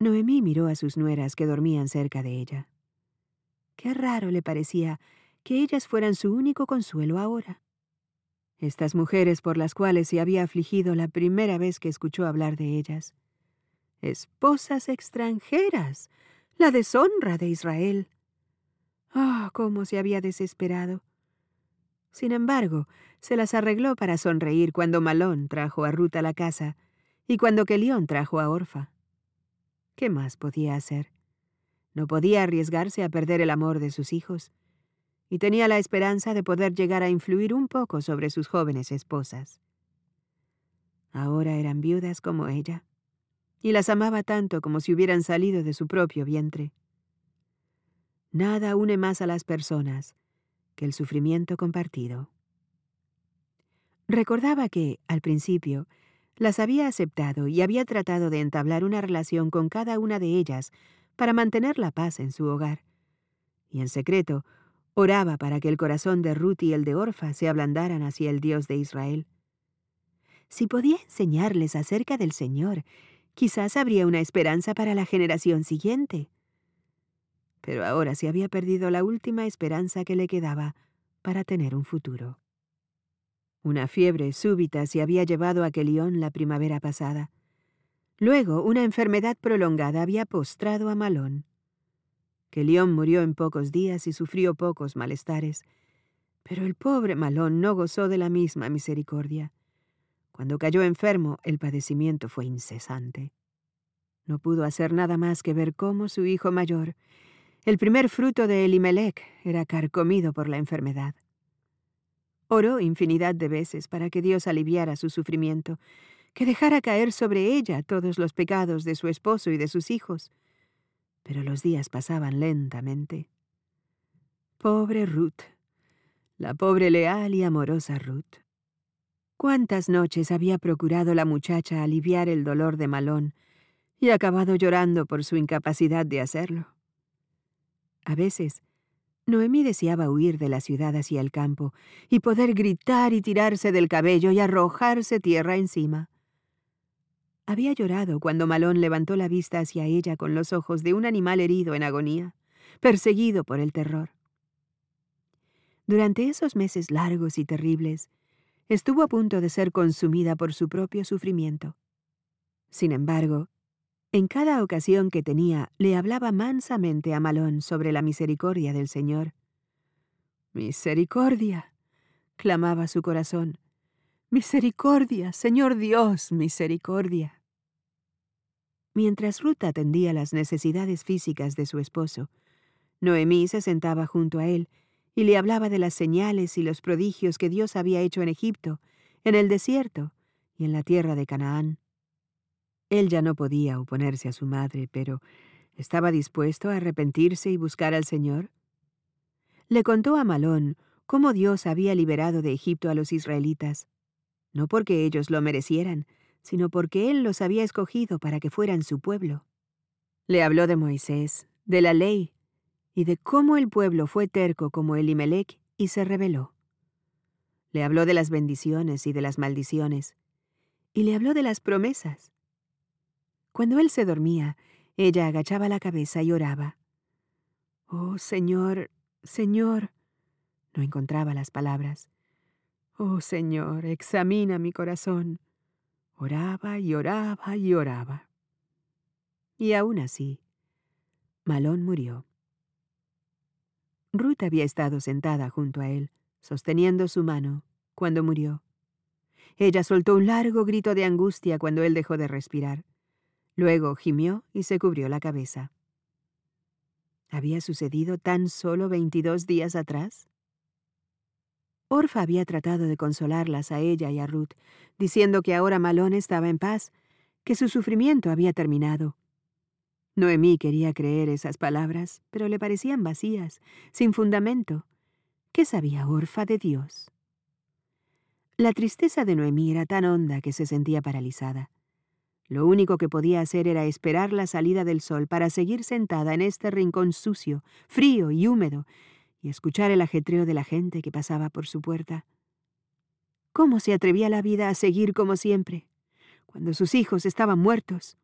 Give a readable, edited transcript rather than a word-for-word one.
Noemí miró a sus nueras que dormían cerca de ella. Qué raro le parecía que ellas fueran su único consuelo ahora. Estas mujeres por las cuales se había afligido la primera vez que escuchó hablar de ellas. Esposas extranjeras, la deshonra de Israel. ¡Ah, cómo se había desesperado! Sin embargo, se las arregló para sonreír cuando Malón trajo a Ruth a la casa y cuando Kelión trajo a Orfa. ¿Qué más podía hacer? No podía arriesgarse a perder el amor de sus hijos, y tenía la esperanza de poder llegar a influir un poco sobre sus jóvenes esposas. Ahora eran viudas como ella, y las amaba tanto como si hubieran salido de su propio vientre. Nada une más a las personas que el sufrimiento compartido. Recordaba que, al principio, las había aceptado y había tratado de entablar una relación con cada una de ellas para mantener la paz en su hogar. Y en secreto, oraba para que el corazón de Ruth y el de Orfa se ablandaran hacia el Dios de Israel. Si podía enseñarles acerca del Señor, quizás habría una esperanza para la generación siguiente. Pero ahora se había perdido la última esperanza que le quedaba para tener un futuro. Una fiebre súbita se había llevado a Kelión la primavera pasada. Luego, una enfermedad prolongada había postrado a Malón. Kelión murió en pocos días y sufrió pocos malestares, pero el pobre Malón no gozó de la misma misericordia. Cuando cayó enfermo, el padecimiento fue incesante. No pudo hacer nada más que ver cómo su hijo mayor, el primer fruto de Elimelec, era carcomido por la enfermedad. Oró infinidad de veces para que Dios aliviara su sufrimiento, que dejara caer sobre ella todos los pecados de su esposo y de sus hijos. Pero los días pasaban lentamente. Pobre Ruth, la pobre leal y amorosa Ruth. ¿Cuántas noches había procurado la muchacha aliviar el dolor de Malón y acabado llorando por su incapacidad de hacerlo? A veces, Noemí deseaba huir de la ciudad hacia el campo y poder gritar y tirarse del cabello y arrojarse tierra encima. Había llorado cuando Malón levantó la vista hacia ella con los ojos de un animal herido en agonía, perseguido por el terror. Durante esos meses largos y terribles, estuvo a punto de ser consumida por su propio sufrimiento. Sin embargo, en cada ocasión que tenía, le hablaba mansamente a Malón sobre la misericordia del Señor. «Misericordia», clamaba su corazón. «Misericordia, Señor Dios, misericordia». Mientras Ruth atendía las necesidades físicas de su esposo, Noemí se sentaba junto a él y le hablaba de las señales y los prodigios que Dios había hecho en Egipto, en el desierto y en la tierra de Canaán. Él ya no podía oponerse a su madre, pero ¿estaba dispuesto a arrepentirse y buscar al Señor? Le contó a Malón cómo Dios había liberado de Egipto a los israelitas, no porque ellos lo merecieran, sino porque Él los había escogido para que fueran su pueblo. Le habló de Moisés, de la ley, y de cómo el pueblo fue terco como Elimelec y se rebeló. Le habló de las bendiciones y de las maldiciones, y le habló de las promesas. Cuando él se dormía, ella agachaba la cabeza y oraba. «Oh, Señor, Señor», no encontraba las palabras. «Oh, Señor, examina mi corazón». Oraba y oraba y oraba. Y aún así, Malón murió. Ruth había estado sentada junto a él, sosteniendo su mano, cuando murió. Ella soltó un largo grito de angustia cuando él dejó de respirar. Luego gimió y se cubrió la cabeza. ¿Había sucedido tan solo 22 días atrás? Orfa había tratado de consolarlas a ella y a Ruth, diciendo que ahora Malón estaba en paz, que su sufrimiento había terminado. Noemí quería creer esas palabras, pero le parecían vacías, sin fundamento. ¿Qué sabía Orfa de Dios? La tristeza de Noemí era tan honda que se sentía paralizada. Lo único que podía hacer era esperar la salida del sol para seguir sentada en este rincón sucio, frío y húmedo, y escuchar el ajetreo de la gente que pasaba por su puerta. ¿Cómo se atrevía la vida a seguir como siempre, cuando sus hijos estaban muertos,